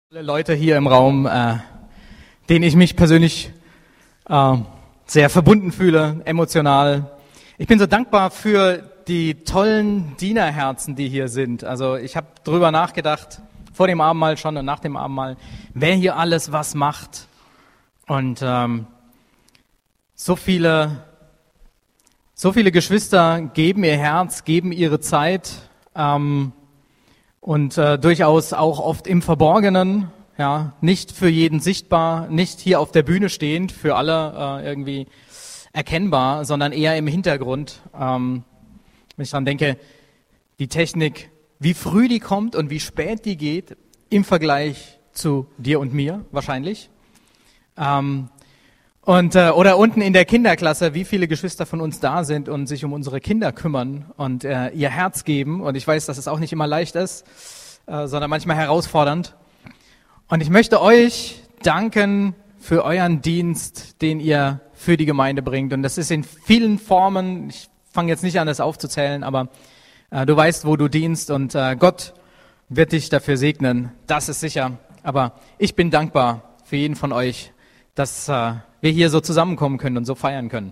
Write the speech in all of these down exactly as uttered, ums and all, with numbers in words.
Alle Leute hier im Raum, äh, denen ich mich persönlich äh, sehr verbunden fühle, emotional. Ich bin so dankbar für die tollen Dienerherzen, die hier sind. Also ich habe drüber nachgedacht, vor dem Abendmahl schon und nach dem Abendmahl, wer hier alles was macht. Und ähm, so viele, so viele Geschwister geben ihr Herz, geben ihre Zeit. Ähm, Und äh, durchaus auch oft im Verborgenen, ja, nicht für jeden sichtbar, nicht hier auf der Bühne stehend, für alle äh, irgendwie erkennbar, sondern eher im Hintergrund. Ähm, wenn ich dran denke, die Technik, wie früh die kommt und wie spät die geht, im Vergleich zu dir und mir wahrscheinlich. Ähm, Und äh, oder unten in der Kinderklasse, wie viele Geschwister von uns da sind und sich um unsere Kinder kümmern und äh, ihr Herz geben. Und ich weiß, dass es auch nicht immer leicht ist, äh, sondern manchmal herausfordernd. Und ich möchte euch danken für euren Dienst, den ihr für die Gemeinde bringt. Und das ist in vielen Formen. Ich fange jetzt nicht an, das aufzuzählen, aber äh, du weißt, wo du dienst und äh, Gott wird dich dafür segnen. Das ist sicher. Aber ich bin dankbar für jeden von euch, dass äh, wir hier so zusammenkommen können und so feiern können.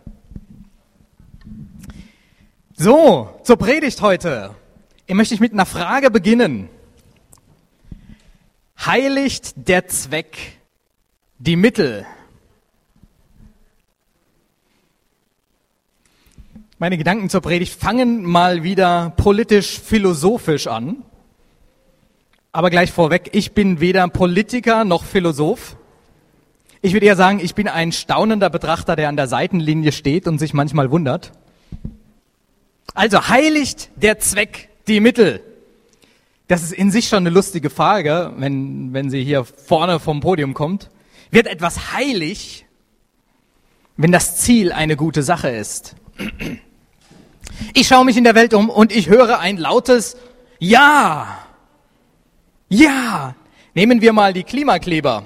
So, zur Predigt heute. Hier möchte ich mit einer Frage beginnen. Heiligt der Zweck die Mittel? Meine Gedanken zur Predigt fangen mal wieder politisch-philosophisch an. Aber gleich vorweg, ich bin weder Politiker noch Philosoph. Ich würde eher sagen, ich bin ein staunender Betrachter, der an der Seitenlinie steht und sich manchmal wundert. Also heiligt der Zweck die Mittel? Das ist in sich schon eine lustige Frage, wenn, wenn sie hier vorne vom Podium kommt. Wird etwas heilig, wenn das Ziel eine gute Sache ist? Ich schaue mich in der Welt um und ich höre ein lautes Ja. Ja. Nehmen wir mal die Klimakleber.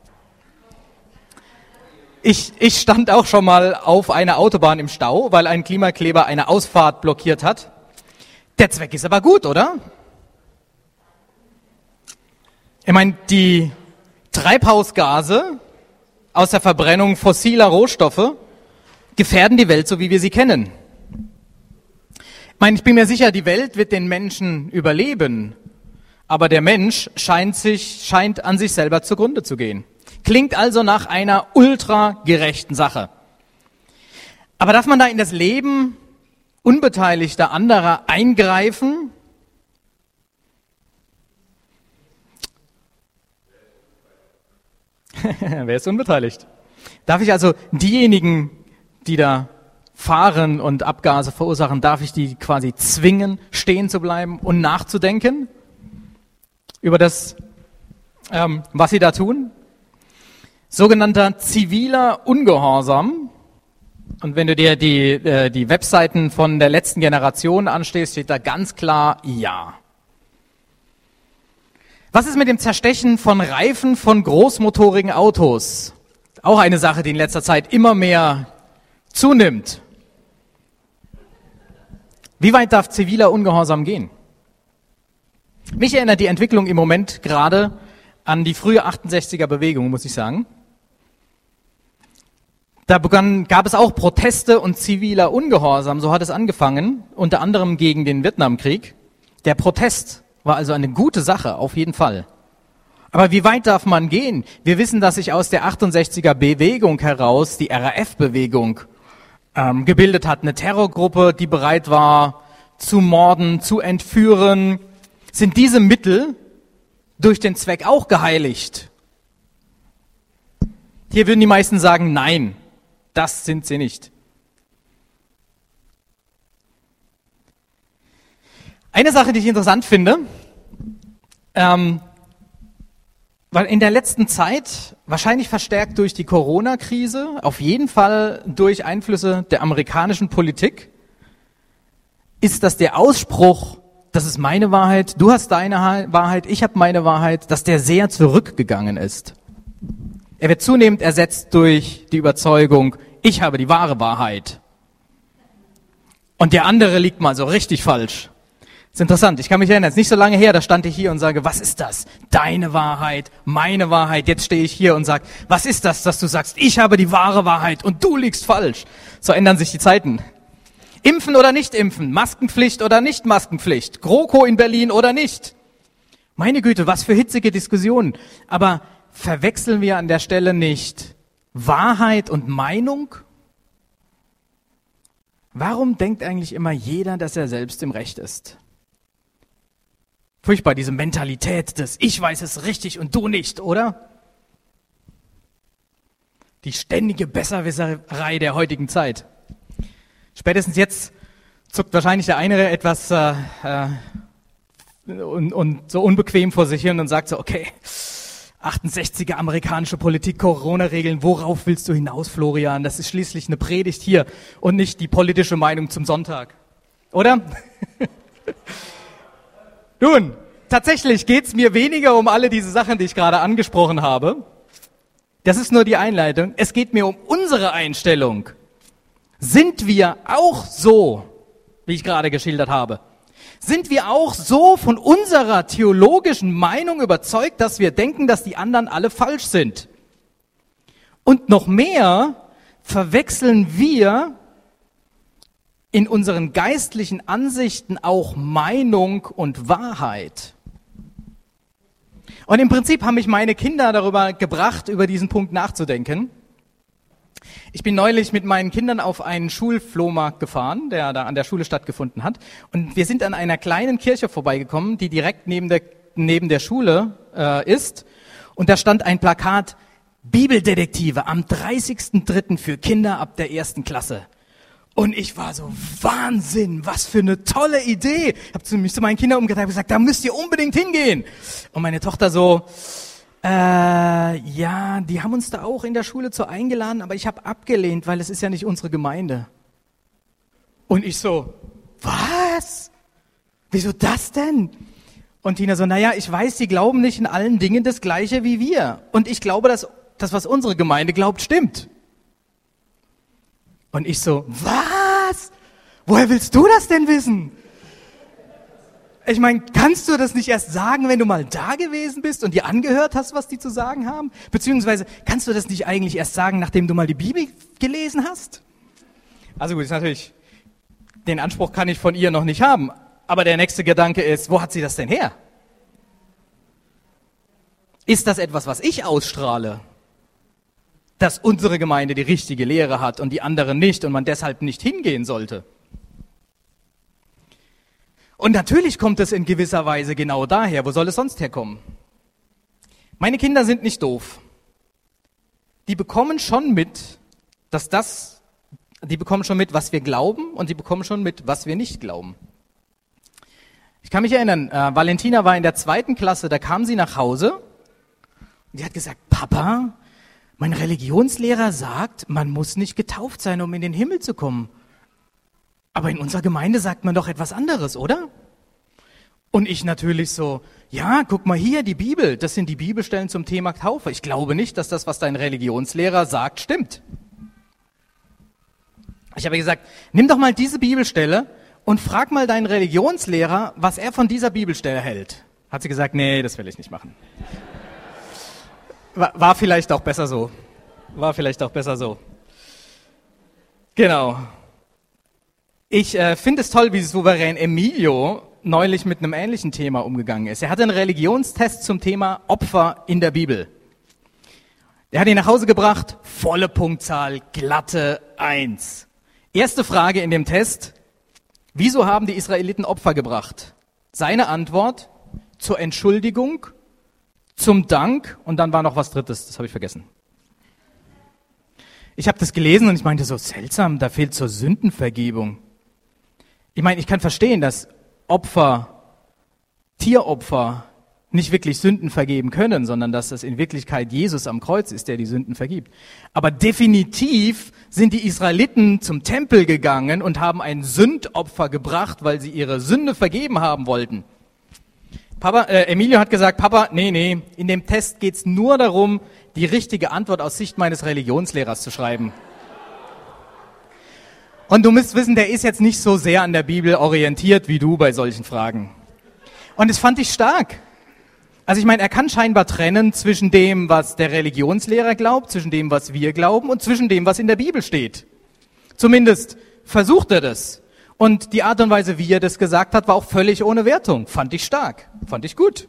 Ich, ich stand auch schon mal auf einer Autobahn im Stau, weil ein Klimakleber eine Ausfahrt blockiert hat. Der Zweck ist aber gut, oder? Ich meine, die Treibhausgase aus der Verbrennung fossiler Rohstoffe gefährden die Welt, so wie wir sie kennen. Ich meine, ich bin mir sicher, die Welt wird den Menschen überleben, aber der Mensch scheint sich, scheint an sich selber zugrunde zu gehen. Klingt also nach einer ultra gerechten Sache. Aber darf man da in das Leben unbeteiligter anderer eingreifen? Wer ist unbeteiligt? Darf ich also diejenigen, die da fahren und Abgase verursachen, darf ich die quasi zwingen, stehen zu bleiben und nachzudenken über das, ähm, was sie da tun? Sogenannter ziviler Ungehorsam. Und wenn du dir die, äh, die Webseiten von der letzten Generation anstehst, steht da ganz klar Ja. Was ist mit dem Zerstechen von Reifen von großmotorigen Autos? Auch eine Sache, die in letzter Zeit immer mehr zunimmt. Wie weit darf ziviler Ungehorsam gehen? Mich erinnert die Entwicklung im Moment gerade an die frühe achtundsechziger Bewegung, muss ich sagen. Da begann, gab es auch Proteste und ziviler Ungehorsam, so hat es angefangen, unter anderem gegen den Vietnamkrieg. Der Protest war also eine gute Sache, auf jeden Fall. Aber wie weit darf man gehen? Wir wissen, dass sich aus der achtundsechziger Bewegung heraus die R A F-Bewegung ähm, gebildet hat. Eine Terrorgruppe, die bereit war zu morden, zu entführen. Sind diese Mittel durch den Zweck auch geheiligt? Hier würden die meisten sagen, nein. Das sind sie nicht. Eine Sache, die ich interessant finde, ähm, weil in der letzten Zeit, wahrscheinlich verstärkt durch die Corona-Krise, auf jeden Fall durch Einflüsse der amerikanischen Politik, ist, dass der Ausspruch, das ist meine Wahrheit, du hast deine Wahrheit, ich habe meine Wahrheit, dass der sehr zurückgegangen ist. Er wird zunehmend ersetzt durch die Überzeugung, ich habe die wahre Wahrheit. Und der andere liegt mal so richtig falsch. Ist interessant, ich kann mich erinnern, es ist nicht so lange her, da stand ich hier und sage, was ist das? Deine Wahrheit, meine Wahrheit. Jetzt stehe ich hier und sage, was ist das, dass du sagst, ich habe die wahre Wahrheit und du liegst falsch. So ändern sich die Zeiten. Impfen oder nicht impfen, Maskenpflicht oder nicht Maskenpflicht, GroKo in Berlin oder nicht. Meine Güte, was für hitzige Diskussionen. Aber verwechseln wir an der Stelle nicht Wahrheit und Meinung? Warum denkt eigentlich immer jeder, dass er selbst im Recht ist? Furchtbar, diese Mentalität des Ich weiß es richtig und du nicht, oder? Die ständige Besserwisserei der heutigen Zeit. Spätestens jetzt zuckt wahrscheinlich der eine etwas äh, äh, und, und so unbequem vor sich hin und sagt so, okay, achtundsechziger amerikanische Politik, Corona-Regeln, worauf willst du hinaus, Florian? Das ist schließlich eine Predigt hier und nicht die politische Meinung zum Sonntag, oder? Nun, tatsächlich geht's mir weniger um alle diese Sachen, die ich gerade angesprochen habe. Das ist nur die Einleitung. Es geht mir um unsere Einstellung. Sind wir auch so, wie ich gerade geschildert habe? Sind wir auch so von unserer theologischen Meinung überzeugt, dass wir denken, dass die anderen alle falsch sind? Und noch mehr verwechseln wir in unseren geistlichen Ansichten auch Meinung und Wahrheit. Und im Prinzip haben mich meine Kinder darüber gebracht, über diesen Punkt nachzudenken. Ich bin neulich mit meinen Kindern auf einen Schulflohmarkt gefahren, der da an der Schule stattgefunden hat. Und wir sind an einer kleinen Kirche vorbeigekommen, die direkt neben der, neben der Schule äh, ist. Und da stand ein Plakat, Bibeldetektive am dreißigsten dritten für Kinder ab der ersten Klasse. Und ich war so, Wahnsinn, was für eine tolle Idee. Ich habe mich zu meinen Kindern umgedreht und gesagt, da müsst ihr unbedingt hingehen. Und meine Tochter so, äh, ja, die haben uns da auch in der Schule zu eingeladen, aber ich habe abgelehnt, weil es ist ja nicht unsere Gemeinde. Und ich so, was? Wieso das denn? Und Tina so, naja, ich weiß, die glauben nicht in allen Dingen das Gleiche wie wir. Und ich glaube, dass das, was unsere Gemeinde glaubt, stimmt. Und ich so, was? Woher willst du das denn wissen? Ich meine, kannst du das nicht erst sagen, wenn du mal da gewesen bist und dir angehört hast, was die zu sagen haben? Beziehungsweise, kannst du das nicht eigentlich erst sagen, nachdem du mal die Bibel gelesen hast? Also gut, ist natürlich, den Anspruch kann ich von ihr noch nicht haben. Aber der nächste Gedanke ist, wo hat sie das denn her? Ist das etwas, was ich ausstrahle? Dass unsere Gemeinde die richtige Lehre hat und die anderen nicht und man deshalb nicht hingehen sollte. Und natürlich kommt es in gewisser Weise genau daher. Wo soll es sonst herkommen? Meine Kinder sind nicht doof. Die bekommen schon mit, dass das, die bekommen schon mit, was wir glauben und die bekommen schon mit, was wir nicht glauben. Ich kann mich erinnern, äh, Valentina war in der zweiten Klasse, da kam sie nach Hause und die hat gesagt, Papa, mein Religionslehrer sagt, man muss nicht getauft sein, um in den Himmel zu kommen. Aber in unserer Gemeinde sagt man doch etwas anderes, oder? Und ich natürlich so, ja, guck mal hier, die Bibel, das sind die Bibelstellen zum Thema Taufe. Ich glaube nicht, dass das, was dein Religionslehrer sagt, stimmt. Ich habe gesagt, nimm doch mal diese Bibelstelle und frag mal deinen Religionslehrer, was er von dieser Bibelstelle hält. Hat sie gesagt, nee, das will ich nicht machen. War, war vielleicht auch besser so. War vielleicht auch besser so. Genau. Ich äh, finde es toll, wie souverän Emilio neulich mit einem ähnlichen Thema umgegangen ist. Er hatte einen Religionstest zum Thema Opfer in der Bibel. Er hat ihn nach Hause gebracht, volle Punktzahl, glatte eins. Erste Frage in dem Test, wieso haben die Israeliten Opfer gebracht? Seine Antwort, zur Entschuldigung, zum Dank und dann war noch was Drittes, das habe ich vergessen. Ich habe das gelesen und ich meinte so, seltsam, da fehlt zur Sündenvergebung. Ich meine, ich kann verstehen, dass Opfer, Tieropfer nicht wirklich Sünden vergeben können, sondern dass es in Wirklichkeit Jesus am Kreuz ist, der die Sünden vergibt. Aber definitiv sind die Israeliten zum Tempel gegangen und haben ein Sündopfer gebracht, weil sie ihre Sünde vergeben haben wollten. Papa, äh, Emilio hat gesagt, Papa, nee, nee, in dem Test geht's nur darum, die richtige Antwort aus Sicht meines Religionslehrers zu schreiben. Und du musst wissen, der ist jetzt nicht so sehr an der Bibel orientiert wie du bei solchen Fragen. Und das fand ich stark. Also ich meine, er kann scheinbar trennen zwischen dem, was der Religionslehrer glaubt, zwischen dem, was wir glauben und zwischen dem, was in der Bibel steht. Zumindest versucht er das. Und die Art und Weise, wie er das gesagt hat, war auch völlig ohne Wertung. Fand ich stark, fand ich gut.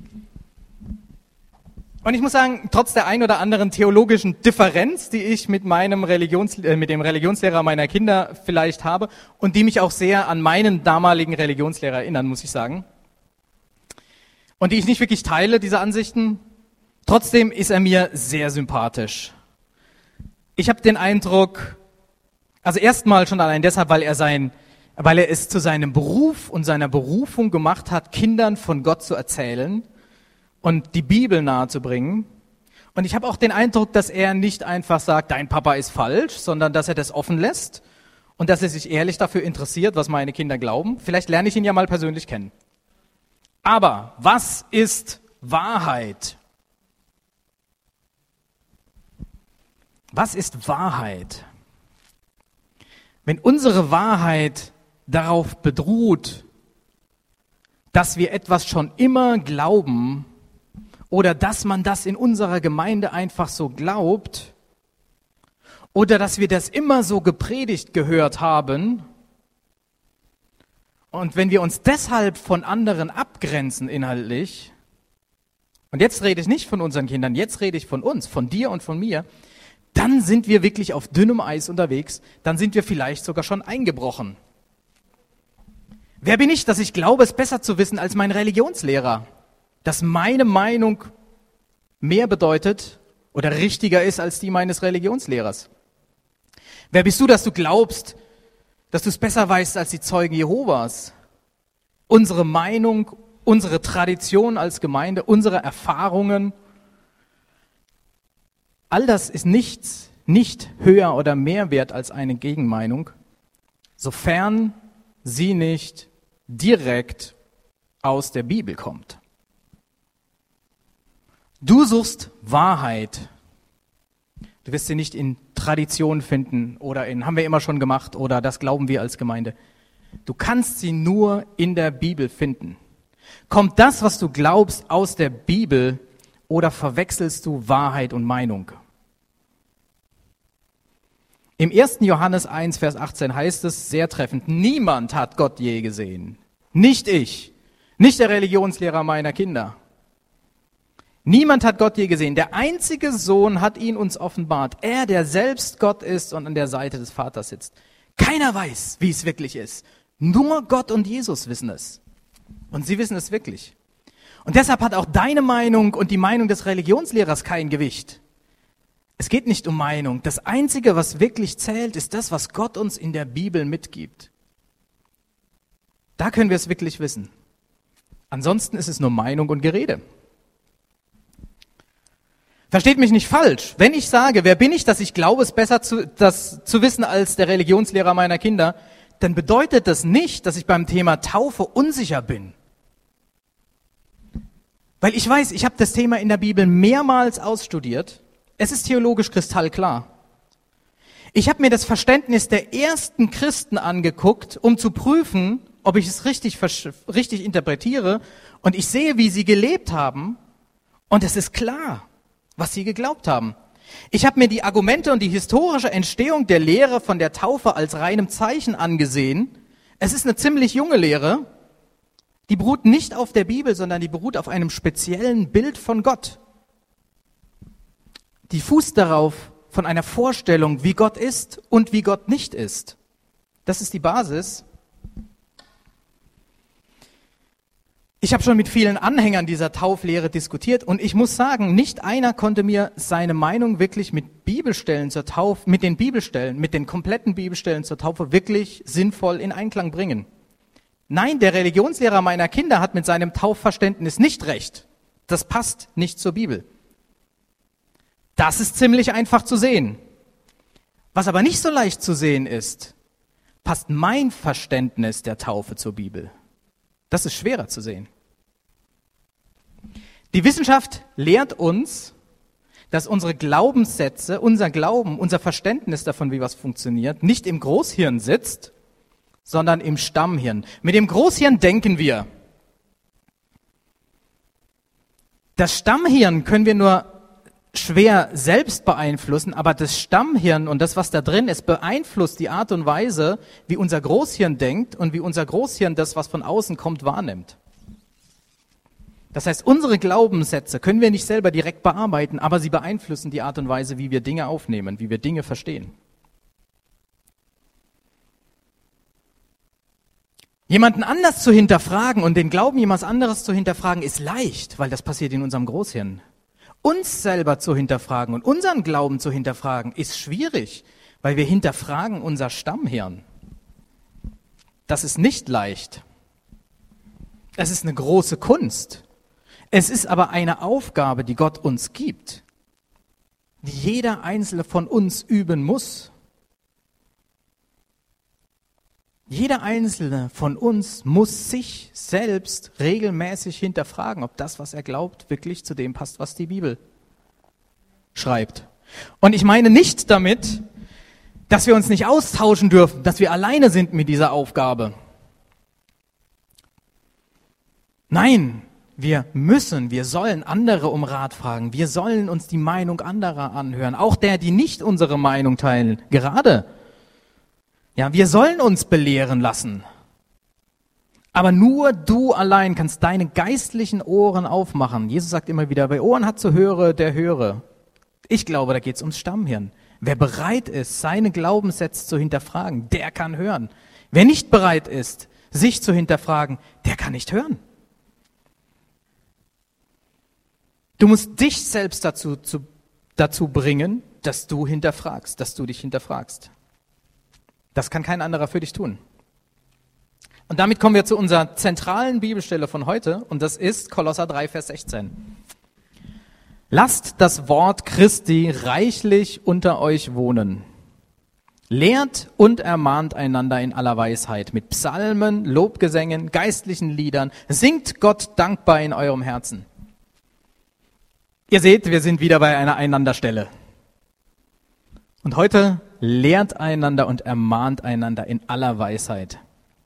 Und ich muss sagen, trotz der ein oder anderen theologischen Differenz, die ich mit meinem Religions, äh, mit dem Religionslehrer meiner Kinder vielleicht habe und die mich auch sehr an meinen damaligen Religionslehrer erinnern, muss ich sagen, und die ich nicht wirklich teile, diese Ansichten, trotzdem ist er mir sehr sympathisch. Ich habe den Eindruck, also erstmal schon allein deshalb, weil er sein, weil er es zu seinem Beruf und seiner Berufung gemacht hat, Kindern von Gott zu erzählen und die Bibel nahezubringen. Und ich habe auch den Eindruck, dass er nicht einfach sagt, dein Papa ist falsch, sondern dass er das offen lässt und dass er sich ehrlich dafür interessiert, was meine Kinder glauben. Vielleicht lerne ich ihn ja mal persönlich kennen. Aber was ist Wahrheit? Was ist Wahrheit? Wenn unsere Wahrheit darauf beruht, dass wir etwas schon immer glauben oder dass man das in unserer Gemeinde einfach so glaubt oder dass wir das immer so gepredigt gehört haben und wenn wir uns deshalb von anderen abgrenzen inhaltlich, und jetzt rede ich nicht von unseren Kindern, jetzt rede ich von uns, von dir und von mir, dann sind wir wirklich auf dünnem Eis unterwegs, dann sind wir vielleicht sogar schon eingebrochen. Wer bin ich, dass ich glaube, es besser zu wissen als mein Religionslehrer? Dass meine Meinung mehr bedeutet oder richtiger ist als die meines Religionslehrers? Wer bist du, dass du glaubst, dass du es besser weißt als die Zeugen Jehovas? Unsere Meinung, unsere Tradition als Gemeinde, unsere Erfahrungen, all das ist nichts, nicht höher oder mehr wert als eine Gegenmeinung, sofern sie nicht direkt aus der Bibel kommt. Du suchst Wahrheit. Du wirst sie nicht in Tradition finden oder in haben wir immer schon gemacht oder das glauben wir als Gemeinde. Du kannst sie nur in der Bibel finden. Kommt das, was du glaubst, aus der Bibel oder verwechselst du Wahrheit und Meinung? Im ersten Johannes eins, Vers achtzehn heißt es sehr treffend, niemand hat Gott je gesehen. Nicht ich, nicht der Religionslehrer meiner Kinder. Niemand hat Gott je gesehen. Der einzige Sohn hat ihn uns offenbart. Er, der selbst Gott ist und an der Seite des Vaters sitzt. Keiner weiß, wie es wirklich ist. Nur Gott und Jesus wissen es. Und sie wissen es wirklich. Und deshalb hat auch deine Meinung und die Meinung des Religionslehrers kein Gewicht. Es geht nicht um Meinung. Das Einzige, was wirklich zählt, ist das, was Gott uns in der Bibel mitgibt. Da können wir es wirklich wissen. Ansonsten ist es nur Meinung und Gerede. Versteht mich nicht falsch. Wenn ich sage, wer bin ich, dass ich glaube, es besser zu, das zu wissen als der Religionslehrer meiner Kinder, dann bedeutet das nicht, dass ich beim Thema Taufe unsicher bin. Weil ich weiß, ich habe das Thema in der Bibel mehrmals ausstudiert. Es ist theologisch kristallklar. Ich habe mir das Verständnis der ersten Christen angeguckt, um zu prüfen, ob ich es richtig, richtig interpretiere. Und ich sehe, wie sie gelebt haben. Und es ist klar, was sie geglaubt haben. Ich habe mir die Argumente und die historische Entstehung der Lehre von der Taufe als reinem Zeichen angesehen. Es ist eine ziemlich junge Lehre. Die beruht nicht auf der Bibel, sondern die beruht auf einem speziellen Bild von Gott. Die fußt darauf von einer Vorstellung, wie Gott ist und wie Gott nicht ist. Das ist die Basis. Ich habe schon mit vielen Anhängern dieser Tauflehre diskutiert und ich muss sagen, nicht einer konnte mir seine Meinung wirklich mit Bibelstellen zur Taufe, mit den Bibelstellen, mit den kompletten Bibelstellen zur Taufe wirklich sinnvoll in Einklang bringen. Nein, der Religionslehrer meiner Kinder hat mit seinem Taufverständnis nicht recht. Das passt nicht zur Bibel. Das ist ziemlich einfach zu sehen. Was aber nicht so leicht zu sehen ist, passt mein Verständnis der Taufe zur Bibel. Das ist schwerer zu sehen. Die Wissenschaft lehrt uns, dass unsere Glaubenssätze, unser Glauben, unser Verständnis davon, wie was funktioniert, nicht im Großhirn sitzt, sondern im Stammhirn. Mit dem Großhirn denken wir. Das Stammhirn können wir nur schwer selbst beeinflussen, aber das Stammhirn und das, was da drin ist, beeinflusst die Art und Weise, wie unser Großhirn denkt und wie unser Großhirn das, was von außen kommt, wahrnimmt. Das heißt, unsere Glaubenssätze können wir nicht selber direkt bearbeiten, aber sie beeinflussen die Art und Weise, wie wir Dinge aufnehmen, wie wir Dinge verstehen. Jemanden anders zu hinterfragen und den Glauben jemand anderes zu hinterfragen, ist leicht, weil das passiert in unserem Großhirn. Uns selber zu hinterfragen und unseren Glauben zu hinterfragen, ist schwierig, weil wir hinterfragen unser Stammhirn. Das ist nicht leicht. Es ist eine große Kunst. Es ist aber eine Aufgabe, die Gott uns gibt, die jeder Einzelne von uns üben muss. Jeder Einzelne von uns muss sich selbst regelmäßig hinterfragen, ob das, was er glaubt, wirklich zu dem passt, was die Bibel schreibt. Und ich meine nicht damit, dass wir uns nicht austauschen dürfen, dass wir alleine sind mit dieser Aufgabe. Nein, wir müssen, wir sollen andere um Rat fragen. Wir sollen uns die Meinung anderer anhören. Auch der, die nicht unsere Meinung teilen. Gerade. Ja, wir sollen uns belehren lassen. Aber nur du allein kannst deine geistlichen Ohren aufmachen. Jesus sagt immer wieder, wer Ohren hat zu höre, der höre. Ich glaube, da geht es ums Stammhirn. Wer bereit ist, seine Glaubenssätze zu hinterfragen, der kann hören. Wer nicht bereit ist, sich zu hinterfragen, der kann nicht hören. Du musst dich selbst dazu, zu, dazu bringen, dass du hinterfragst, dass du dich hinterfragst. Das kann kein anderer für dich tun. Und damit kommen wir zu unserer zentralen Bibelstelle von heute, und das ist Kolosser drei, Vers sechzehn. Lasst das Wort Christi reichlich unter euch wohnen. Lehrt und ermahnt einander in aller Weisheit mit Psalmen, Lobgesängen, geistlichen Liedern. Singt Gott dankbar in eurem Herzen. Ihr seht, wir sind wieder bei einer Einanderstelle. Und heute lehrt einander und ermahnt einander in aller Weisheit.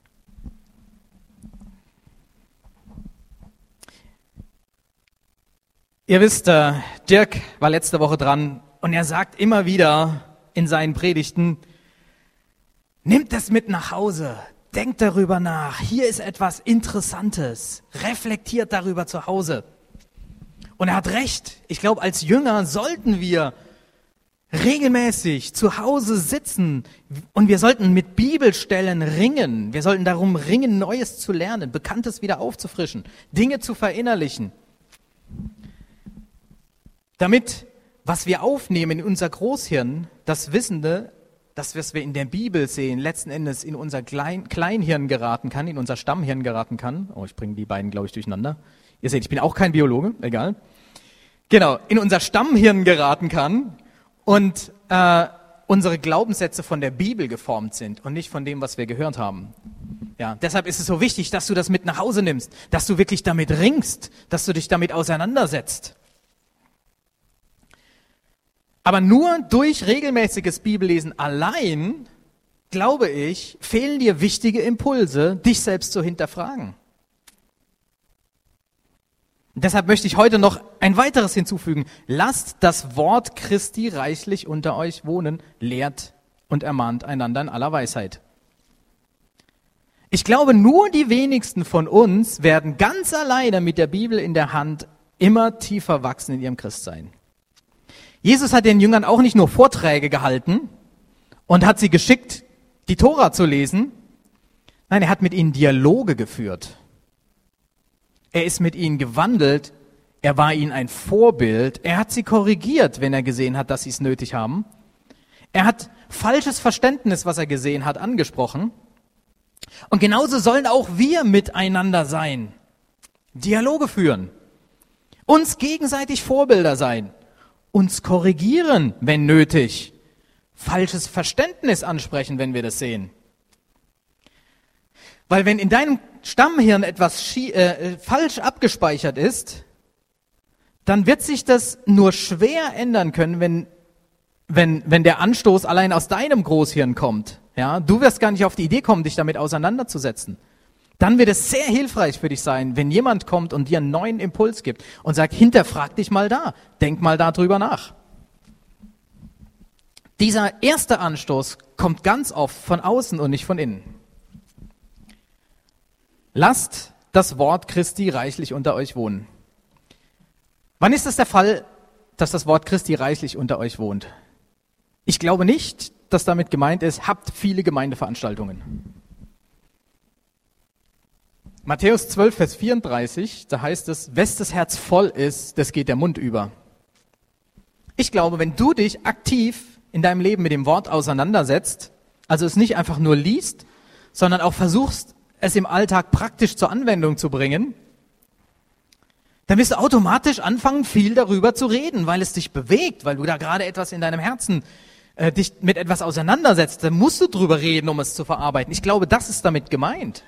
Ihr wisst, äh, Dirk war letzte Woche dran und er sagt immer wieder in seinen Predigten, nimmt es mit nach Hause, denkt darüber nach, hier ist etwas Interessantes, reflektiert darüber zu Hause. Und er hat recht, ich glaube, als Jünger sollten wir regelmäßig zu Hause sitzen und wir sollten mit Bibelstellen ringen. Wir sollten darum ringen, Neues zu lernen, Bekanntes wieder aufzufrischen, Dinge zu verinnerlichen. Damit, was wir aufnehmen in unser Großhirn, das Wissende, das, was wir in der Bibel sehen, letzten Endes in unser Klein, Kleinhirn geraten kann, in unser Stammhirn geraten kann. Oh, ich bringe die beiden, glaube ich, durcheinander. Ihr seht, ich bin auch kein Biologe, egal. Genau, in unser Stammhirn geraten kann und äh, unsere Glaubenssätze von der Bibel geformt sind und nicht von dem, was wir gehört haben. Ja, deshalb ist es so wichtig, dass du das mit nach Hause nimmst, dass du wirklich damit ringst, dass du dich damit auseinandersetzt. Aber nur durch regelmäßiges Bibellesen allein, glaube ich, fehlen dir wichtige Impulse, dich selbst zu hinterfragen. Und deshalb möchte ich heute noch ein weiteres hinzufügen. Lasst das Wort Christi reichlich unter euch wohnen, lehrt und ermahnt einander in aller Weisheit. Ich glaube, nur die wenigsten von uns werden ganz alleine mit der Bibel in der Hand immer tiefer wachsen in ihrem Christsein. Jesus hat den Jüngern auch nicht nur Vorträge gehalten und hat sie geschickt, die Tora zu lesen. Nein, er hat mit ihnen Dialoge geführt. Er ist mit ihnen gewandelt. Er war ihnen ein Vorbild. Er hat sie korrigiert, wenn er gesehen hat, dass sie es nötig haben. Er hat falsches Verständnis, was er gesehen hat, angesprochen. Und genauso sollen auch wir miteinander sein. Dialoge führen. Uns gegenseitig Vorbilder sein. Uns korrigieren, wenn nötig. Falsches Verständnis ansprechen, wenn wir das sehen. Weil wenn in deinem Stammhirn etwas schie- äh, falsch abgespeichert ist, dann wird sich das nur schwer ändern können, wenn, wenn, wenn der Anstoß allein aus deinem Großhirn kommt. Ja, du wirst gar nicht auf die Idee kommen, dich damit auseinanderzusetzen. Dann wird es sehr hilfreich für dich sein, wenn jemand kommt und dir einen neuen Impuls gibt und sagt, hinterfrag dich mal da, denk mal darüber nach. Dieser erste Anstoß kommt ganz oft von außen und nicht von innen. Lasst das Wort Christi reichlich unter euch wohnen. Wann ist es der Fall, dass das Wort Christi reichlich unter euch wohnt? Ich glaube nicht, dass damit gemeint ist, habt viele Gemeindeveranstaltungen. Matthäus zwölf, Vers vierunddreißig, da heißt es, wes das Herz voll ist, das geht der Mund über. Ich glaube, wenn du dich aktiv in deinem Leben mit dem Wort auseinandersetzt, also es nicht einfach nur liest, sondern auch versuchst, es im Alltag praktisch zur Anwendung zu bringen, dann wirst du automatisch anfangen, viel darüber zu reden, weil es dich bewegt, weil du da gerade etwas in deinem Herzen äh, dich mit etwas auseinandersetzt. Dann musst du drüber reden, um es zu verarbeiten. Ich glaube, das ist damit gemeint.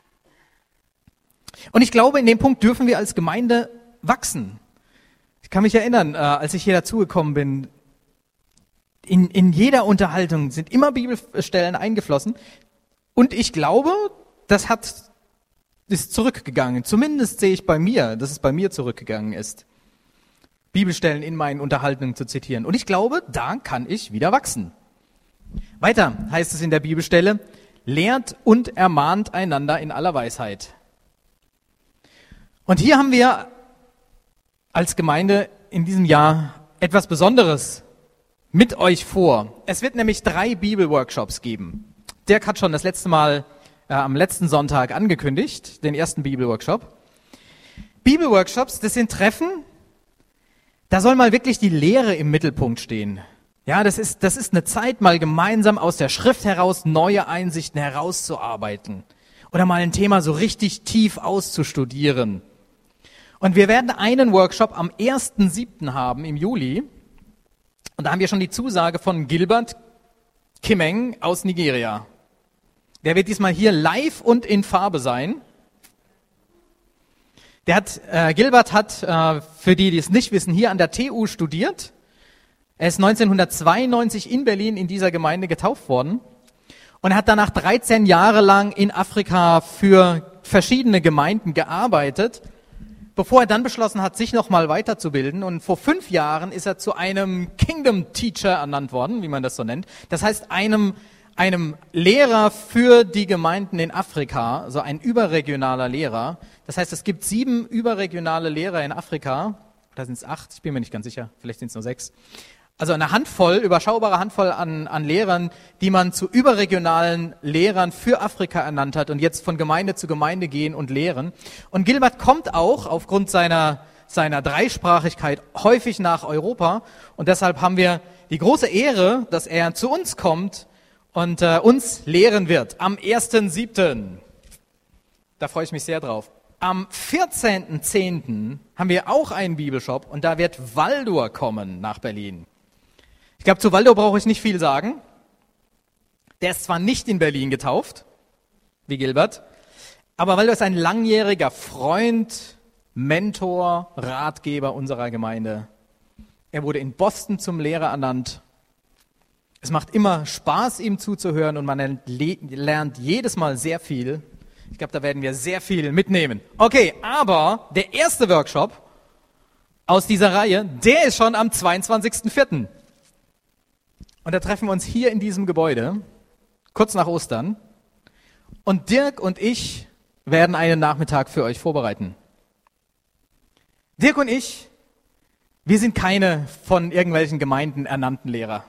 Und ich glaube, in dem Punkt dürfen wir als Gemeinde wachsen. Ich kann mich erinnern, äh, als ich hier dazugekommen bin, in, in jeder Unterhaltung sind immer Bibelstellen eingeflossen. Und ich glaube, das hat, ist zurückgegangen. Zumindest sehe ich bei mir, dass es bei mir zurückgegangen ist, Bibelstellen in meinen Unterhaltungen zu zitieren. Und ich glaube, da kann ich wieder wachsen. Weiter heißt es in der Bibelstelle, lehrt und ermahnt einander in aller Weisheit. Und hier haben wir als Gemeinde in diesem Jahr etwas Besonderes mit euch vor. Es wird nämlich drei Bibelworkshops geben. Dirk hat schon das letzte Mal äh, am letzten Sonntag angekündigt, den ersten Bibelworkshop. Bibelworkshops, das sind Treffen, da soll mal wirklich die Lehre im Mittelpunkt stehen. Ja, das ist, das ist eine Zeit, mal gemeinsam aus der Schrift heraus neue Einsichten herauszuarbeiten. Oder mal ein Thema so richtig tief auszustudieren. Und wir werden einen Workshop am ersten siebten haben im Juli. Und da haben wir schon die Zusage von Gilbert Kimeng aus Nigeria. Der wird diesmal hier live und in Farbe sein. Der hat, äh, Gilbert hat, äh, für die, die es nicht wissen, hier an der T U studiert. Er ist neunzehnhundertzweiundneunzig in Berlin in dieser Gemeinde getauft worden. Und er hat danach dreizehn Jahre lang in Afrika für verschiedene Gemeinden gearbeitet, bevor er dann beschlossen hat, sich nochmal weiterzubilden. Und vor fünf Jahren ist er zu einem Kingdom Teacher ernannt worden, wie man das so nennt. Das heißt, einem, einem Lehrer für die Gemeinden in Afrika, also ein überregionaler Lehrer. Das heißt, es gibt sieben überregionale Lehrer in Afrika. Oder sind es acht? Ich bin mir nicht ganz sicher. Vielleicht sind es nur sechs. Also eine Handvoll, überschaubare Handvoll an, an Lehrern, die man zu überregionalen Lehrern für Afrika ernannt hat und jetzt von Gemeinde zu Gemeinde gehen und lehren. Und Gilbert kommt auch aufgrund seiner, seiner Dreisprachigkeit häufig nach Europa und deshalb haben wir die große Ehre, dass er zu uns kommt und äh, uns lehren wird am ersten siebten Da freue ich mich sehr drauf. Am vierzehnten zehnten haben wir auch einen Bibelshop und da wird Waldur kommen nach Berlin. Ich glaube, zu Waldo brauche ich nicht viel sagen. Der ist zwar nicht in Berlin getauft, wie Gilbert, aber Waldo ist ein langjähriger Freund, Mentor, Ratgeber unserer Gemeinde. Er wurde in Boston zum Lehrer ernannt. Es macht immer Spaß, ihm zuzuhören und man lernt jedes Mal sehr viel. Ich glaube, da werden wir sehr viel mitnehmen. Okay, aber der erste Workshop aus dieser Reihe, der ist schon am zweiundzwanzigsten vierten Und da treffen wir uns hier in diesem Gebäude, kurz nach Ostern. Und Dirk und ich werden einen Nachmittag für euch vorbereiten. Dirk und ich, wir sind keine von irgendwelchen Gemeinden ernannten Lehrer.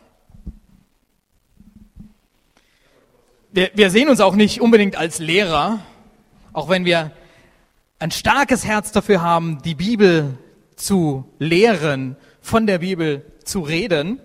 Wir, wir sehen uns auch nicht unbedingt als Lehrer, auch wenn wir ein starkes Herz dafür haben, die Bibel zu lehren, von der Bibel zu reden.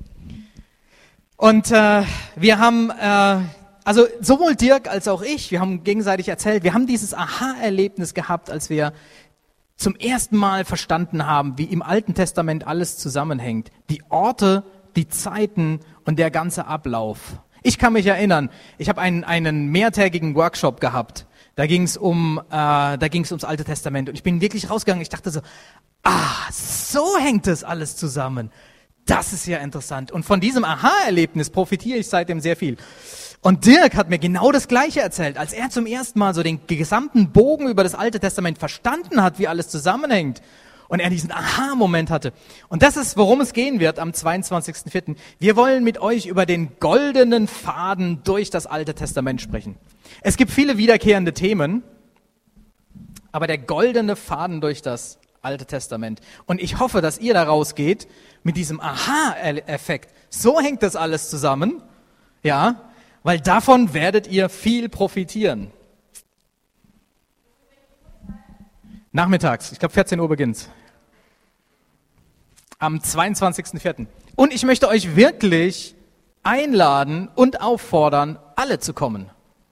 Und äh, wir haben, äh, also sowohl Dirk als auch ich, wir haben gegenseitig erzählt, wir haben dieses Aha-Erlebnis gehabt, als wir zum ersten Mal verstanden haben, wie im Alten Testament alles zusammenhängt. Die Orte, die Zeiten und der ganze Ablauf. Ich kann mich erinnern, ich habe einen, einen mehrtägigen Workshop gehabt, Da ging es um, äh, da ging es ums Alte Testament. Und ich bin wirklich rausgegangen. Ich dachte so, ah, so hängt das alles zusammen. Das ist ja interessant. Und von diesem Aha-Erlebnis profitiere ich seitdem sehr viel. Und Dirk hat mir genau das Gleiche erzählt, als er zum ersten Mal so den gesamten Bogen über das Alte Testament verstanden hat, wie alles zusammenhängt. Und er diesen Aha-Moment hatte. Und das ist, worum es gehen wird am zweiundzwanzigsten vierten Wir wollen mit euch über den goldenen Faden durch das Alte Testament sprechen. Es gibt viele wiederkehrende Themen, aber der goldene Faden durch das Alte Testament. Und ich hoffe, dass ihr da rausgeht mit diesem Aha-Effekt. So hängt das alles zusammen, ja, weil davon werdet ihr viel profitieren. Nachmittags, ich glaube vierzehn Uhr beginnt's. Am zweiundzwanzigsten vierten Und ich möchte euch wirklich einladen und auffordern, alle zu kommen.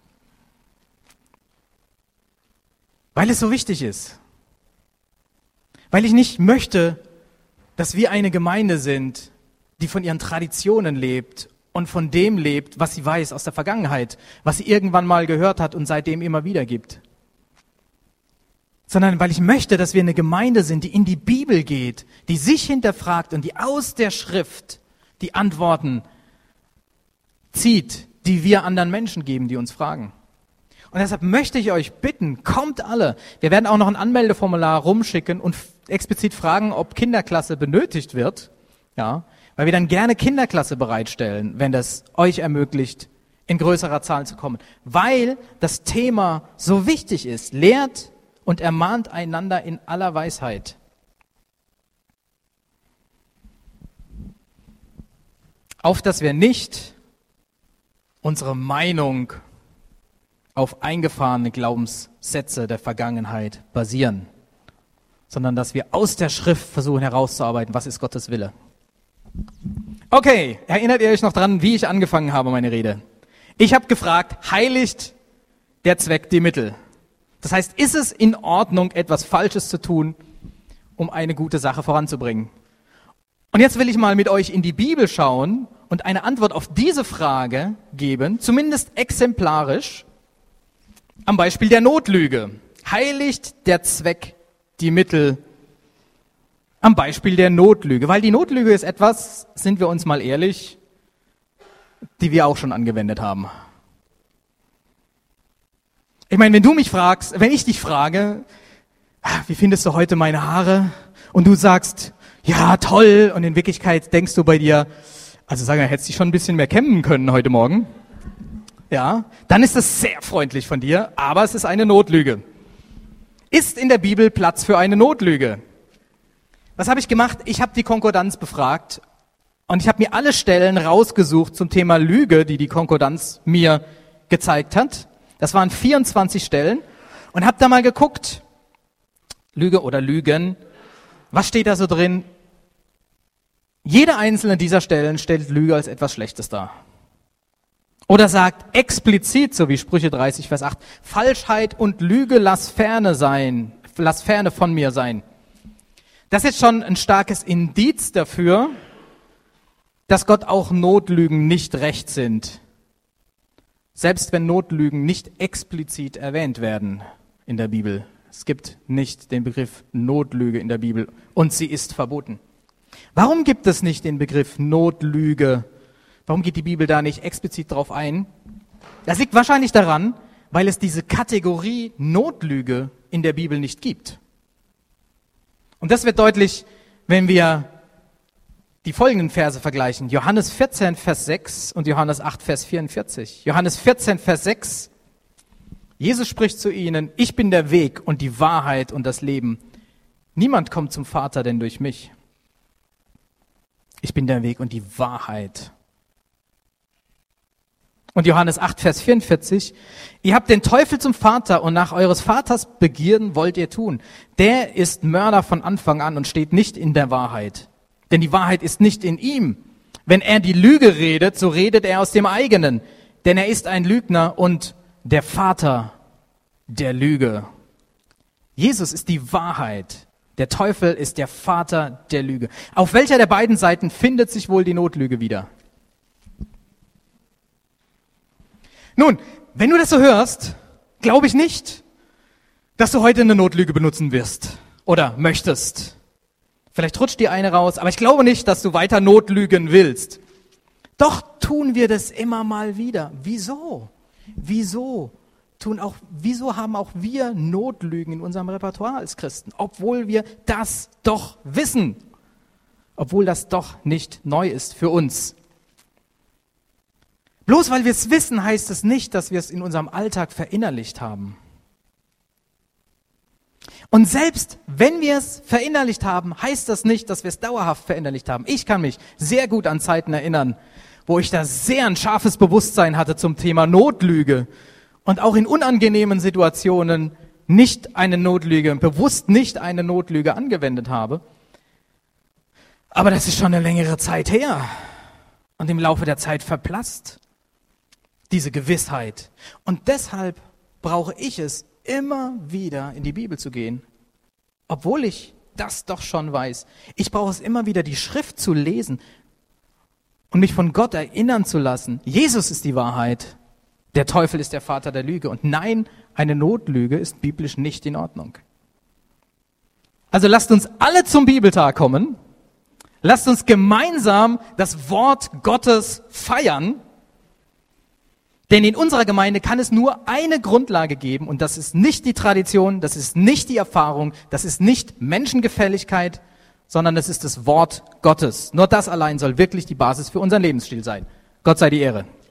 Weil es so wichtig ist. Weil ich nicht möchte, dass wir eine Gemeinde sind, die von ihren Traditionen lebt und von dem lebt, was sie weiß aus der Vergangenheit, was sie irgendwann mal gehört hat und seitdem immer wieder gibt. Sondern weil ich möchte, dass wir eine Gemeinde sind, die in die Bibel geht, die sich hinterfragt und die aus der Schrift die Antworten zieht, die wir anderen Menschen geben, die uns fragen. Und deshalb möchte ich euch bitten, kommt alle. Wir werden auch noch ein Anmeldeformular rumschicken und explizit fragen, ob Kinderklasse benötigt wird, ja, weil wir dann gerne Kinderklasse bereitstellen, wenn das euch ermöglicht, in größerer Zahl zu kommen. Weil das Thema so wichtig ist. Lehrt und ermahnt einander in aller Weisheit. Auf dass wir nicht unsere Meinung auf eingefahrene Glaubenssätze der Vergangenheit basieren, sondern dass wir aus der Schrift versuchen herauszuarbeiten, was ist Gottes Wille. Okay, erinnert ihr euch noch dran, wie ich angefangen habe, meine Rede? Ich habe gefragt, heiligt der Zweck die Mittel? Das heißt, ist es in Ordnung, etwas Falsches zu tun, um eine gute Sache voranzubringen? Und jetzt will ich mal mit euch in die Bibel schauen und eine Antwort auf diese Frage geben, zumindest exemplarisch, am Beispiel der Notlüge. Heiligt der Zweck die Mittel? Am Beispiel der Notlüge. Weil die Notlüge ist etwas, sind wir uns mal ehrlich, die wir auch schon angewendet haben. Ich meine, wenn du mich fragst, wenn ich dich frage, wie findest du heute meine Haare? Und du sagst, ja, toll. Und in Wirklichkeit denkst du bei dir, also sag mal, hättest du dich schon ein bisschen mehr kämmen können heute Morgen. Ja, dann ist das sehr freundlich von dir, aber es ist eine Notlüge. Ist in der Bibel Platz für eine Notlüge? Was habe ich gemacht? Ich habe die Konkordanz befragt und ich habe mir alle Stellen rausgesucht zum Thema Lüge, die die Konkordanz mir gezeigt hat. Das waren vierundzwanzig Stellen und habe da mal geguckt, Lüge oder Lügen, was steht da so drin? Jede einzelne dieser Stellen stellt Lüge als etwas Schlechtes dar. Oder sagt explizit, so wie Sprüche dreißig, Vers acht, Falschheit und Lüge lass ferne sein, lass ferne von mir sein. Das ist schon ein starkes Indiz dafür, dass Gott auch Notlügen nicht recht sind. Selbst wenn Notlügen nicht explizit erwähnt werden in der Bibel. Es gibt nicht den Begriff Notlüge in der Bibel und sie ist verboten. Warum gibt es nicht den Begriff Notlüge? Warum geht die Bibel da nicht explizit drauf ein? Das liegt wahrscheinlich daran, weil es diese Kategorie Notlüge in der Bibel nicht gibt. Und das wird deutlich, wenn wir die folgenden Verse vergleichen. Johannes vierzehn, Vers sechs und Johannes acht, Vers vierundvierzig. Johannes vierzehn, Vers sechs. Jesus spricht zu ihnen, ich bin der Weg und die Wahrheit und das Leben. Niemand kommt zum Vater denn durch mich. Ich bin der Weg und die Wahrheit. Und Johannes acht, Vers vierundvierzig. Ihr habt den Teufel zum Vater und nach eures Vaters Begierden wollt ihr tun. Der ist Mörder von Anfang an und steht nicht in der Wahrheit. Denn die Wahrheit ist nicht in ihm. Wenn er die Lüge redet, so redet er aus dem eigenen. Denn er ist ein Lügner und der Vater der Lüge. Jesus ist die Wahrheit. Der Teufel ist der Vater der Lüge. Auf welcher der beiden Seiten findet sich wohl die Notlüge wieder? Nun, wenn du das so hörst, glaube ich nicht, dass du heute eine Notlüge benutzen wirst oder möchtest. Vielleicht rutscht dir eine raus, aber ich glaube nicht, dass du weiter notlügen willst. Doch tun wir das immer mal wieder. Wieso? Wieso tun auch, wieso haben auch wir Notlügen in unserem Repertoire als Christen, obwohl wir das doch wissen, obwohl das doch nicht neu ist für uns? Bloß weil wir es wissen, heißt es nicht, dass wir es in unserem Alltag verinnerlicht haben. Und selbst wenn wir es verinnerlicht haben, heißt das nicht, dass wir es dauerhaft verinnerlicht haben. Ich kann mich sehr gut an Zeiten erinnern, wo ich da sehr ein scharfes Bewusstsein hatte zum Thema Notlüge und auch in unangenehmen Situationen nicht eine Notlüge, bewusst nicht eine Notlüge angewendet habe. Aber das ist schon eine längere Zeit her und im Laufe der Zeit verblasst diese Gewissheit. Und deshalb brauche ich es, immer wieder in die Bibel zu gehen, obwohl ich das doch schon weiß. Ich brauche es immer wieder, die Schrift zu lesen und mich von Gott erinnern zu lassen. Jesus ist die Wahrheit. Der Teufel ist der Vater der Lüge. Und nein, eine Notlüge ist biblisch nicht in Ordnung. Also lasst uns alle zum Bibeltag kommen. Lasst uns gemeinsam das Wort Gottes feiern. Denn in unserer Gemeinde kann es nur eine Grundlage geben und das ist nicht die Tradition, das ist nicht die Erfahrung, das ist nicht Menschengefälligkeit, sondern das ist das Wort Gottes. Nur das allein soll wirklich die Basis für unseren Lebensstil sein. Gott sei die Ehre.